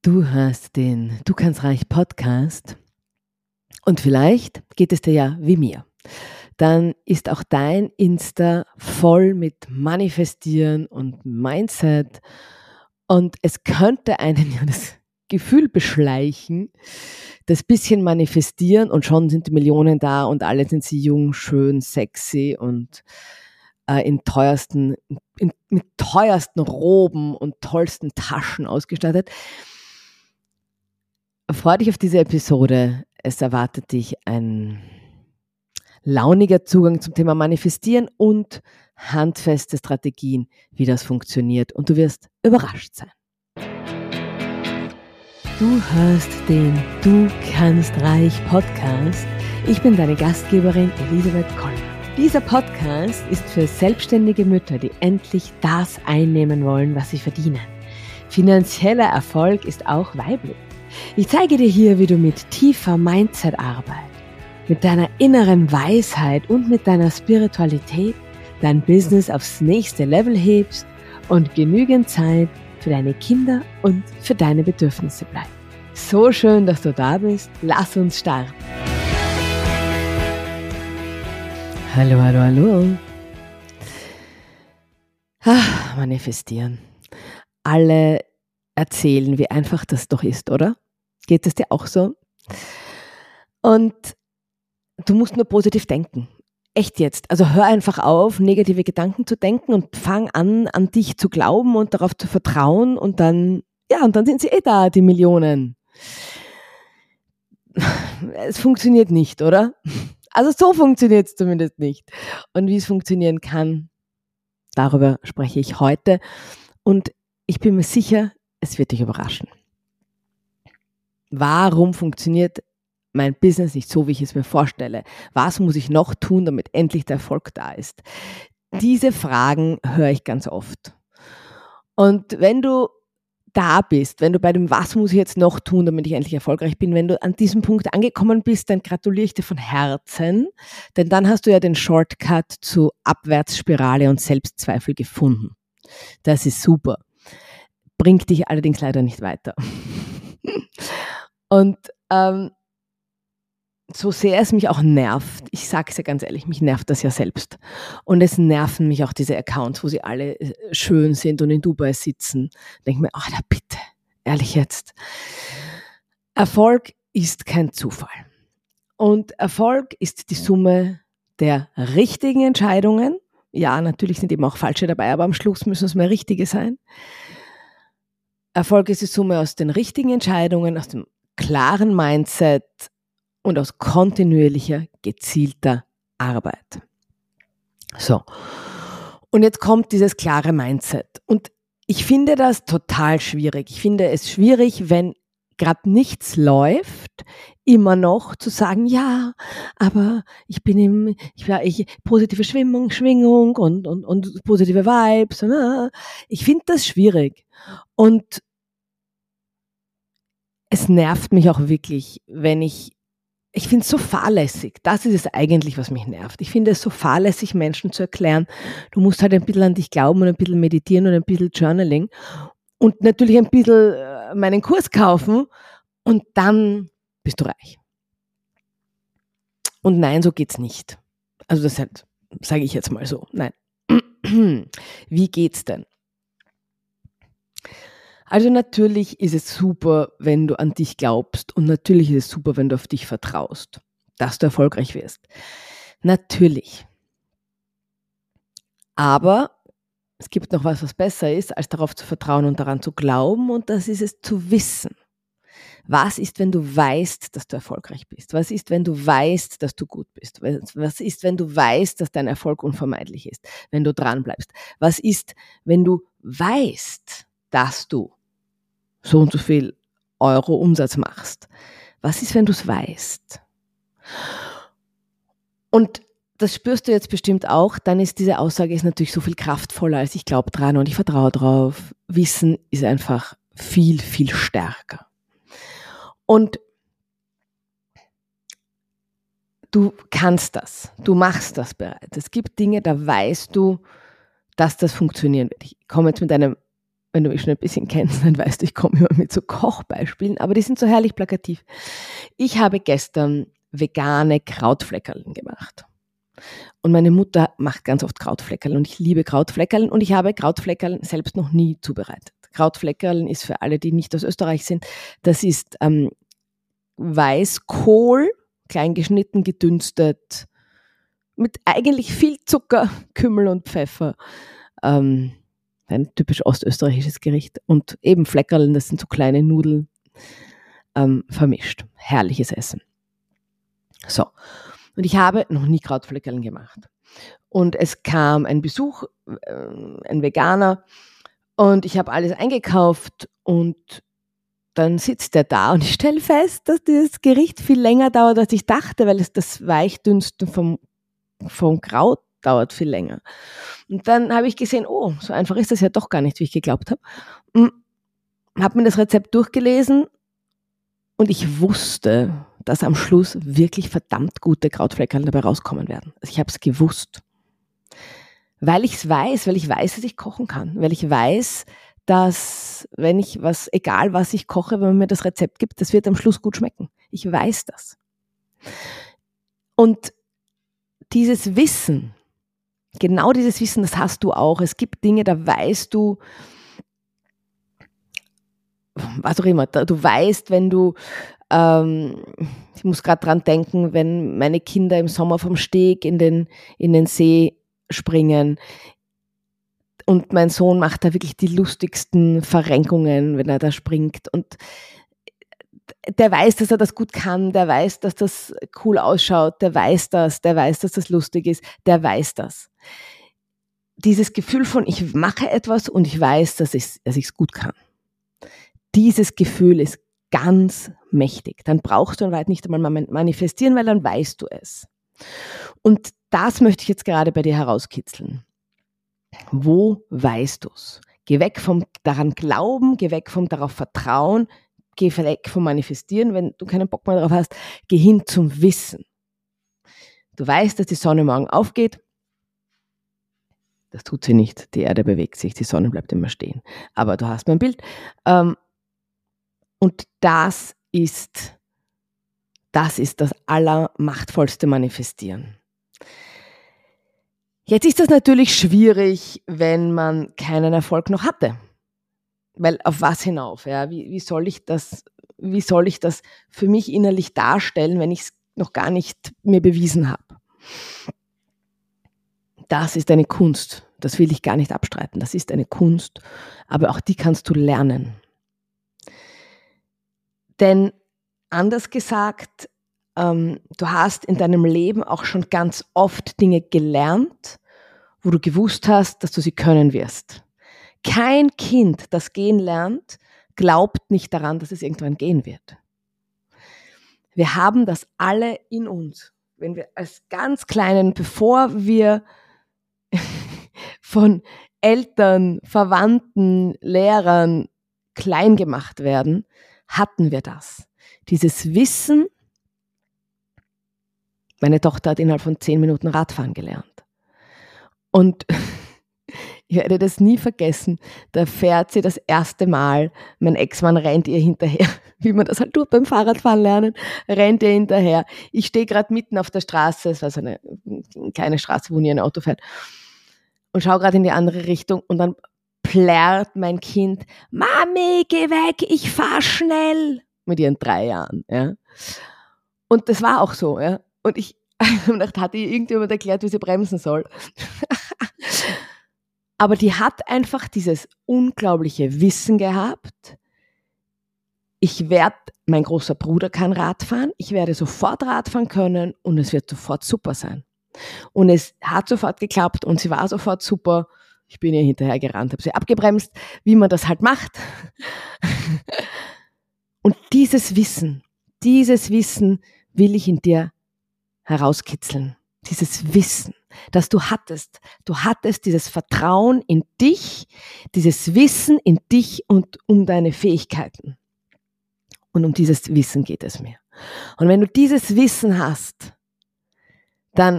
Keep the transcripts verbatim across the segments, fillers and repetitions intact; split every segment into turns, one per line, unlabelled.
Du hörst den Du kannst reich Podcast und vielleicht geht es dir ja wie mir. Dann ist auch dein Insta voll mit Manifestieren und Mindset und es könnte einen ja das Gefühl beschleichen, das bisschen manifestieren und schon sind die Millionen da und alle sind sie jung, schön, sexy und äh, in teuersten, in, mit teuersten Roben und tollsten Taschen ausgestattet. Freu dich auf diese Episode. Es erwartet dich ein launiger Zugang zum Thema Manifestieren und handfeste Strategien, wie das funktioniert. Und du wirst überrascht sein. Du hörst den Du kannst reich Podcast. Ich bin deine Gastgeberin Elisabeth Kollner. Dieser Podcast ist für selbstständige Mütter, die endlich das einnehmen wollen, was sie verdienen. Finanzieller Erfolg ist auch weiblich. Ich zeige dir hier, wie du mit tiefer Mindset-Arbeit, mit deiner inneren Weisheit und mit deiner Spiritualität dein Business aufs nächste Level hebst und genügend Zeit für deine Kinder und für deine Bedürfnisse bleibt. So schön, dass du da bist. Lass uns starten. Hallo, hallo, hallo. Ah, manifestieren. Alle erzählen, wie einfach das doch ist, oder? Geht es dir auch so? Und du musst nur positiv denken. Echt jetzt. Also hör einfach auf, negative Gedanken zu denken und fang an, an dich zu glauben und darauf zu vertrauen und dann, ja, und dann sind sie eh da, die Millionen. Es funktioniert nicht, oder? Also so funktioniert es zumindest nicht. Und wie es funktionieren kann, darüber spreche ich heute. Und ich bin mir sicher, es wird dich überraschen. Warum funktioniert mein Business nicht so, wie ich es mir vorstelle? Was muss ich noch tun, damit endlich der Erfolg da ist? Diese Fragen höre ich ganz oft. Und wenn du da bist, wenn du bei dem Was muss ich jetzt noch tun, damit ich endlich erfolgreich bin, wenn du an diesem Punkt angekommen bist, dann gratuliere ich dir von Herzen, denn dann hast du ja den Shortcut zu Abwärtsspirale und Selbstzweifel gefunden. Das ist super. Bringt dich allerdings leider nicht weiter. Und ähm, so sehr es mich auch nervt, ich sage es ja ganz ehrlich, mich nervt das ja selbst. Und es nerven mich auch diese Accounts, wo sie alle schön sind und in Dubai sitzen. Denke mir, ach, da bitte, ehrlich jetzt. Erfolg ist kein Zufall. Und Erfolg ist die Summe der richtigen Entscheidungen. Ja, natürlich sind eben auch falsche dabei, aber am Schluss müssen es mehr richtige sein. Erfolg ist die Summe aus den richtigen Entscheidungen, aus dem klaren Mindset und aus kontinuierlicher, gezielter Arbeit. So. Und jetzt kommt dieses klare Mindset. Und ich finde das total schwierig. Ich finde es schwierig, wenn gerade nichts läuft, immer noch zu sagen, ja, aber ich bin im, ich, ich positive Schwingung, Schwingung und, und, und positive Vibes. Und, äh, ich finde das schwierig. Und es nervt mich auch wirklich, wenn ich, ich finde es so fahrlässig. Das ist es eigentlich, was mich nervt. Ich finde es so fahrlässig, Menschen zu erklären, du musst halt ein bisschen an dich glauben und ein bisschen meditieren und ein bisschen Journaling und natürlich ein bisschen meinen Kurs kaufen und dann bist du reich. Und nein, so geht's nicht. Also das halt, sage ich jetzt mal so. Nein. Wie geht's denn? Also natürlich ist es super, wenn du an dich glaubst und natürlich ist es super, wenn du auf dich vertraust, dass du erfolgreich wirst. Natürlich. Aber es gibt noch was, was besser ist, als darauf zu vertrauen und daran zu glauben und das ist es zu wissen. Was ist, wenn du weißt, dass du erfolgreich bist? Was ist, wenn du weißt, dass du gut bist? Was ist, wenn du weißt, dass dein Erfolg unvermeidlich ist, wenn du dran bleibst? Was ist, wenn du weißt, dass du so und so viel Euro Umsatz machst? Was ist, wenn du es weißt? Und das spürst du jetzt bestimmt auch, dann ist diese Aussage ist natürlich so viel kraftvoller, als ich glaube dran und ich vertraue drauf. Wissen ist einfach viel, viel stärker. Und du kannst das, du machst das bereits. Es gibt Dinge, da weißt du, dass das funktionieren wird. Ich komme jetzt mit einem wenn du mich schon ein bisschen kennst, dann weißt du, ich komme immer mit so Kochbeispielen, aber die sind so herrlich plakativ. Ich habe gestern vegane Krautfleckerln gemacht. Und meine Mutter macht ganz oft Krautfleckerln und ich liebe Krautfleckerln und ich habe Krautfleckerln selbst noch nie zubereitet. Krautfleckerln ist für alle, die nicht aus Österreich sind, das ist ähm, Weißkohl, klein geschnitten, gedünstet, mit eigentlich viel Zucker, Kümmel und Pfeffer. Ähm, ein typisch ostösterreichisches Gericht. Und eben Fleckerln, das sind so kleine Nudeln, ähm, vermischt. Herrliches Essen. So. Und ich habe noch nie Krautfleckerln gemacht. Und es kam ein Besuch, äh, ein Veganer, und ich habe alles eingekauft und dann sitzt der da und ich stelle fest, dass dieses Gericht viel länger dauert, als ich dachte, weil es das Weichdünsten vom, vom Kraut dauert viel länger. Und dann habe ich gesehen, oh, so einfach ist das ja doch gar nicht, wie ich geglaubt habe. Habe mir das Rezept durchgelesen und ich wusste, dass am Schluss wirklich verdammt gute Krautfleckerl dabei rauskommen werden. Also ich habe es gewusst. Weil ich es weiß, weil ich weiß, dass ich kochen kann. Weil ich weiß, dass wenn ich was, egal was ich koche, wenn man mir das Rezept gibt, das wird am Schluss gut schmecken. Ich weiß das. Und dieses Wissen, genau dieses Wissen, das hast du auch. Es gibt Dinge, da weißt du, was auch immer, du weißt, wenn du, ähm, ich muss gerade dran denken, wenn meine Kinder im Sommer vom Steg in den, in den See springen und mein Sohn macht da wirklich die lustigsten Verrenkungen, wenn er da springt und der weiß, dass er das gut kann, der weiß, dass das cool ausschaut, der weiß das, der weiß, dass das lustig ist, der weiß das. Dieses Gefühl von, ich mache etwas und ich weiß, dass ich es gut kann. Dieses Gefühl ist ganz mächtig. Dann brauchst du in Wahrheit nicht einmal manifestieren, weil dann weißt du es. Und das möchte ich jetzt gerade bei dir herauskitzeln. Wo weißt du es? Geh weg vom daran glauben, geh weg vom darauf vertrauen, geh weg vom Manifestieren, wenn du keinen Bock mehr darauf hast, geh hin zum Wissen. Du weißt, dass die Sonne morgen aufgeht. Das tut sie nicht. Die Erde bewegt sich, die Sonne bleibt immer stehen. Aber du hast mein Bild. Und das ist, das ist das allermachtvollste Manifestieren. Jetzt ist das natürlich schwierig, wenn man keinen Erfolg noch hatte. Weil auf was hinauf? Ja? Wie, wie soll ich das, wie soll ich das für mich innerlich darstellen, wenn ich es noch gar nicht mir bewiesen habe? Das ist eine Kunst. Das will ich gar nicht abstreiten. Das ist eine Kunst, aber auch die kannst du lernen. Denn anders gesagt, ähm, du hast in deinem Leben auch schon ganz oft Dinge gelernt, wo du gewusst hast, dass du sie können wirst. Kein Kind, das gehen lernt, glaubt nicht daran, dass es irgendwann gehen wird. Wir haben das alle in uns. Wenn wir als ganz Kleinen, bevor wir von Eltern, Verwandten, Lehrern klein gemacht werden, hatten wir das. Dieses Wissen, meine Tochter hat innerhalb von zehn Minuten Radfahren gelernt. Und ich werde das nie vergessen, da fährt sie das erste Mal, mein Ex-Mann rennt ihr hinterher, wie man das halt tut beim Fahrradfahren lernen, rennt ihr hinterher. Ich stehe gerade mitten auf der Straße, es war so eine kleine Straße, wo nie ein Auto fährt, und schaue gerade in die andere Richtung und dann plärrt mein Kind, Mami, geh weg, ich fahr schnell, mit ihren drei Jahren. Ja. Und das war auch so. Ja. Und ich habe gedacht, hat ihr irgendjemand erklärt, wie sie bremsen soll? Aber die hat einfach dieses unglaubliche Wissen gehabt, ich werde, mein großer Bruder kann Radfahren, ich werde sofort Radfahren können und es wird sofort super sein. Und es hat sofort geklappt und sie war sofort super. Ich bin ihr hinterher gerannt, habe sie abgebremst, wie man das halt macht. Und dieses Wissen, dieses Wissen will ich in dir herauskitzeln. Dieses Wissen, das du hattest. Du hattest dieses Vertrauen in dich, dieses Wissen in dich und um deine Fähigkeiten. Und um dieses Wissen geht es mir. Und wenn du dieses Wissen hast, dann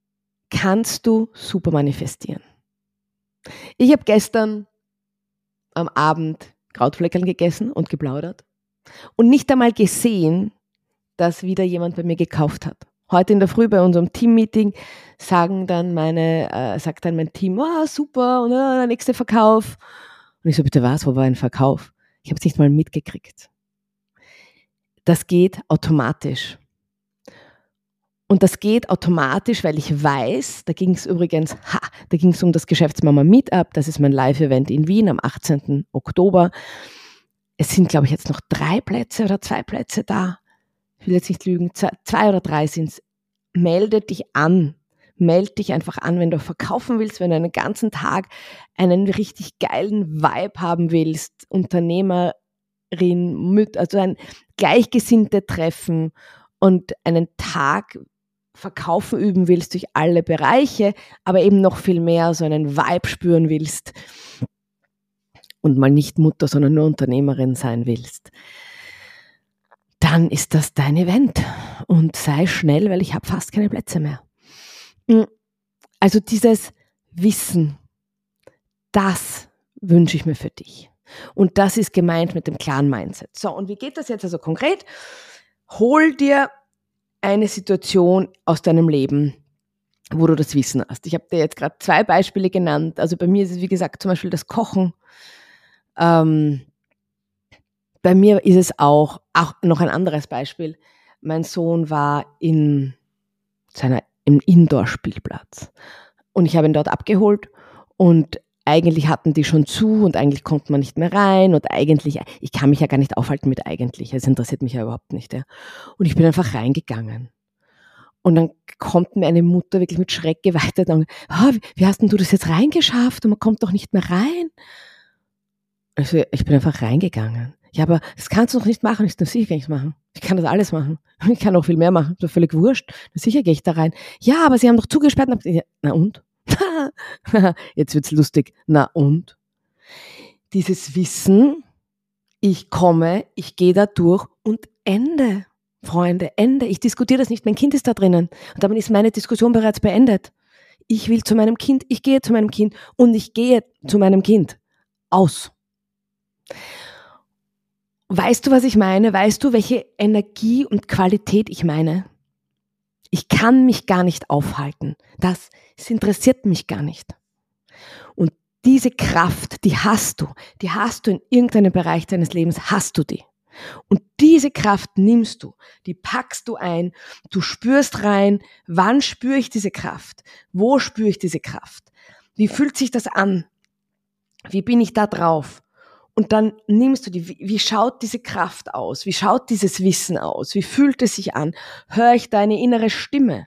kannst du super manifestieren. Ich habe gestern am Abend Krautfleckerln gegessen und geplaudert und nicht einmal gesehen, dass wieder jemand bei mir gekauft hat. Heute in der Früh bei unserem Teammeeting sagen dann meine, äh, sagt dann mein Team, oh, super, und äh, der nächste Verkauf. Und ich so, bitte was, wo war ein Verkauf? Ich habe es nicht mal mitgekriegt. Das geht automatisch. Und das geht automatisch, weil ich weiß, da ging es übrigens, ha, da ging es um das Geschäftsmama Meetup, das ist mein Live-Event in Wien am achtzehnten Oktober. Es sind, glaube ich, jetzt noch drei Plätze oder zwei Plätze da. Ich will jetzt nicht lügen, zwei, zwei oder drei sind es. Melde dich an. Melde dich einfach an, wenn du verkaufen willst, wenn du einen ganzen Tag einen richtig geilen Vibe haben willst, Unternehmerin, also ein gleichgesinnte Treffen und einen Tag Verkaufen üben willst durch alle Bereiche, aber eben noch viel mehr so einen Vibe spüren willst und mal nicht Mutter, sondern nur Unternehmerin sein willst, dann ist das dein Event und sei schnell, weil ich habe fast keine Plätze mehr. Also dieses Wissen, das wünsche ich mir für dich. Und das ist gemeint mit dem klaren Mindset. So, und wie geht das jetzt also konkret? Hol dir eine Situation aus deinem Leben, wo du das Wissen hast. Ich habe dir jetzt gerade zwei Beispiele genannt. Also bei mir ist es, wie gesagt, zum Beispiel das Kochen. Ähm, bei mir ist es auch, auch noch ein anderes Beispiel. Mein Sohn war in seiner, im Indoor-Spielplatz und ich habe ihn dort abgeholt und eigentlich hatten die schon zu und eigentlich konnte man nicht mehr rein und eigentlich, ich kann mich ja gar nicht aufhalten mit eigentlich, es interessiert mich ja überhaupt nicht. Ja. Und ich bin einfach reingegangen. Und dann kommt mir eine Mutter wirklich mit Schreck geweitet und oh, wie hast denn du das jetzt reingeschafft und man kommt doch nicht mehr rein? Also ich bin einfach reingegangen. Ja, aber das kannst du doch nicht machen. Ich so, sicher kann ich es machen. Ich kann das alles machen. Ich kann auch viel mehr machen. Das ist völlig wurscht. Sicher gehe ich da rein. Ja, aber sie haben doch zugesperrt. Na und? Jetzt wird's lustig. Na und? Dieses Wissen, ich komme, ich gehe da durch und Ende. Freunde, Ende. Ich diskutiere das nicht. Mein Kind ist da drinnen. Und damit ist meine Diskussion bereits beendet. Ich will zu meinem Kind, ich gehe zu meinem Kind und ich gehe zu meinem Kind. Aus. Weißt du, was ich meine? Weißt du, welche Energie und Qualität ich meine? Ich kann mich gar nicht aufhalten. Das, das interessiert mich gar nicht. Und diese Kraft, die hast du. Die hast du in irgendeinem Bereich deines Lebens, hast du die. Und diese Kraft nimmst du, die packst du ein, du spürst rein, wann spüre ich diese Kraft? Wo spüre ich diese Kraft? Wie fühlt sich das an? Wie bin ich da drauf? Und dann nimmst du die, wie, wie schaut diese Kraft aus? Wie schaut dieses Wissen aus? Wie fühlt es sich an? Hör ich deine innere Stimme?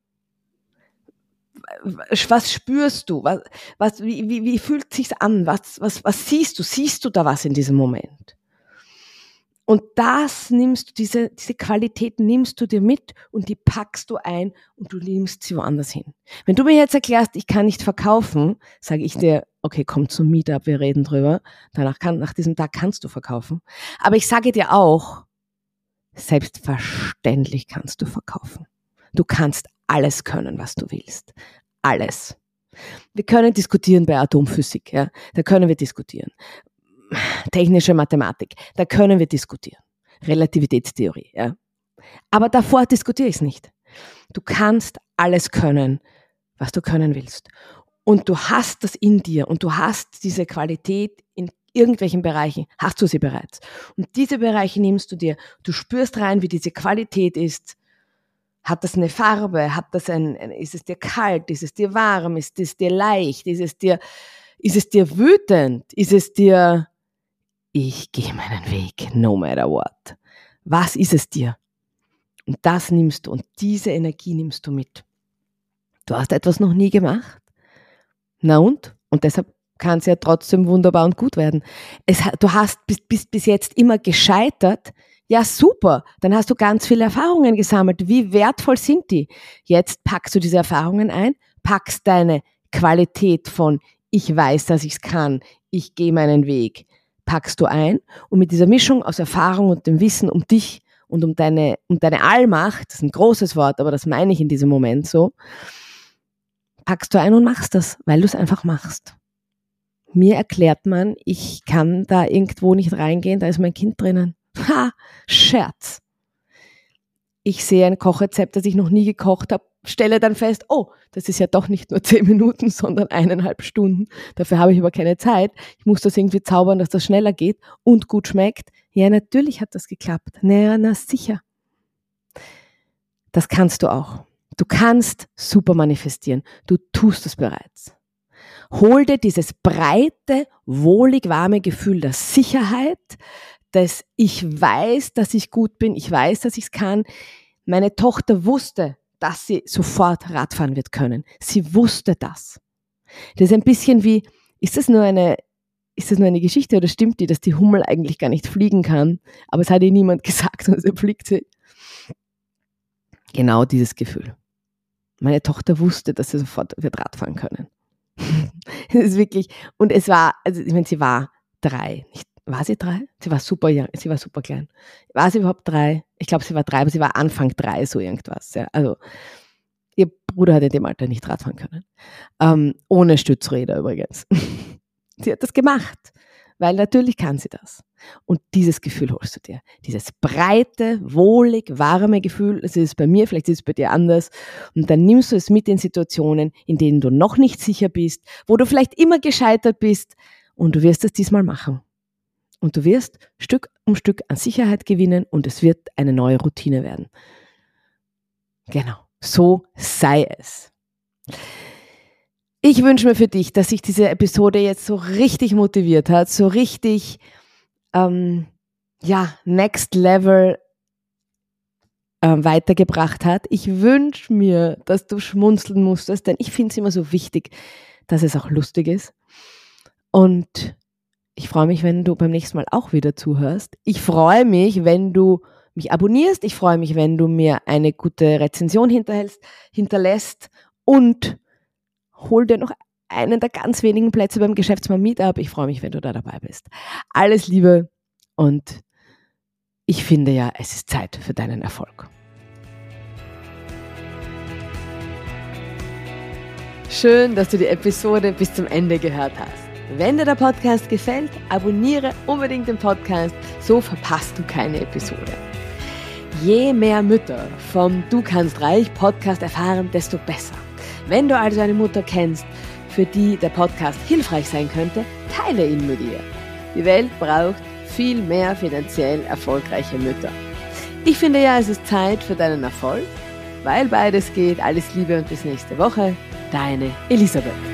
Was spürst du? Was, was, wie, wie, wie fühlt es sich an? Was, was, was siehst du? Siehst du da was in diesem Moment? Und das nimmst du, diese, diese Qualität nimmst du dir mit und die packst du ein und du nimmst sie woanders hin. Wenn du mir jetzt erklärst, ich kann nicht verkaufen, sage ich dir, okay, komm zum Meetup, wir reden drüber. Danach kann, nach diesem Tag kannst du verkaufen. Aber ich sage dir auch, selbstverständlich kannst du verkaufen. Du kannst alles können, was du willst. Alles. Wir können diskutieren bei Atomphysik, ja. Da können wir diskutieren. Technische Mathematik, da können wir diskutieren. Relativitätstheorie, ja. Aber davor diskutiere ich es nicht. Du kannst alles können, was du können willst. Und du hast das in dir und du hast diese Qualität in irgendwelchen Bereichen, hast du sie bereits. Und diese Bereiche nimmst du dir, du spürst rein, wie diese Qualität ist. Hat das eine Farbe? Hat das ein, ist es dir kalt? Ist es dir warm? Ist es dir leicht? Ist es dir, ist es dir wütend? Ist es dir, ich gehe meinen Weg, no matter what. Was ist es dir? Und das nimmst du und diese Energie nimmst du mit. Du hast etwas noch nie gemacht. Na und? Und deshalb kann es ja trotzdem wunderbar und gut werden. Es, du hast bist, bist bis jetzt immer gescheitert. Ja, super. Dann hast du ganz viele Erfahrungen gesammelt. Wie wertvoll sind die? Jetzt packst du diese Erfahrungen ein, packst deine Qualität von ich weiß, dass ich es kann, ich gehe meinen Weg, packst du ein und mit dieser Mischung aus Erfahrung und dem Wissen um dich und um deine, um deine Allmacht, das ist ein großes Wort, aber das meine ich in diesem Moment so, packst du ein und machst das, weil du es einfach machst. Mir erklärt man, ich kann da irgendwo nicht reingehen, da ist mein Kind drinnen. Ha, Scherz. Ich sehe ein Kochrezept, das ich noch nie gekocht habe, stelle dann fest, oh, das ist ja doch nicht nur zehn Minuten, sondern eineinhalb Stunden. Dafür habe ich aber keine Zeit. Ich muss das irgendwie zaubern, dass das schneller geht und gut schmeckt. Ja, natürlich hat das geklappt. Naja, na sicher. Das kannst du auch. Du kannst super manifestieren. Du tust es bereits. Hol dir dieses breite, wohlig warme Gefühl der Sicherheit, dass ich weiß, dass ich gut bin, ich weiß, dass ich es kann. Meine Tochter wusste, dass sie sofort Radfahren wird können. Sie wusste das. Das ist ein bisschen wie, ist das nur eine, ist das nur eine Geschichte oder stimmt die, dass die Hummel eigentlich gar nicht fliegen kann, aber es hat ihr niemand gesagt und so fliegt sie. Genau dieses Gefühl. Meine Tochter wusste, dass sie sofort wird Radfahren können. Es ist wirklich, und es war, also ich meine, sie war drei, nicht, war sie drei? Sie war super young, sie war super klein. War sie überhaupt drei? Ich glaube, sie war drei, aber sie war Anfang drei, so irgendwas. Ja. Also, ihr Bruder hat in dem Alter nicht Radfahren können. Ähm, ohne Stützräder übrigens. Sie hat das gemacht, weil natürlich kann sie das. Und dieses Gefühl holst du dir. Dieses breite, wohlig, warme Gefühl, das ist bei mir, vielleicht ist es bei dir anders. Und dann nimmst du es mit in Situationen, in denen du noch nicht sicher bist, wo du vielleicht immer gescheitert bist und du wirst es diesmal machen. Und du wirst Stück um Stück an Sicherheit gewinnen und es wird eine neue Routine werden. Genau, so sei es. Ich wünsche mir für dich, dass sich diese Episode jetzt so richtig motiviert hat, so richtig, ähm, ja, next level äh, weitergebracht hat. Ich wünsche mir, dass du schmunzeln musstest, denn ich finde es immer so wichtig, dass es auch lustig ist. Und ich freue mich, wenn du beim nächsten Mal auch wieder zuhörst. Ich freue mich, wenn du mich abonnierst. Ich freue mich, wenn du mir eine gute Rezension hinterhältst, hinterlässt und hol dir noch einen der ganz wenigen Plätze beim Geschäftsmann Meetup. Ich freue mich, wenn du da dabei bist. Alles Liebe und ich finde ja, es ist Zeit für deinen Erfolg. Schön, dass du die Episode bis zum Ende gehört hast. Wenn dir der Podcast gefällt, abonniere unbedingt den Podcast, so verpasst du keine Episode. Je mehr Mütter vom Du kannst reich Podcast erfahren, desto besser. Wenn du also eine Mutter kennst, für die der Podcast hilfreich sein könnte, teile ihn mit ihr. Die Welt braucht viel mehr finanziell erfolgreiche Mütter. Ich finde ja, es ist Zeit für deinen Erfolg, weil beides geht. Alles Liebe und bis nächste Woche. Deine Elisabeth.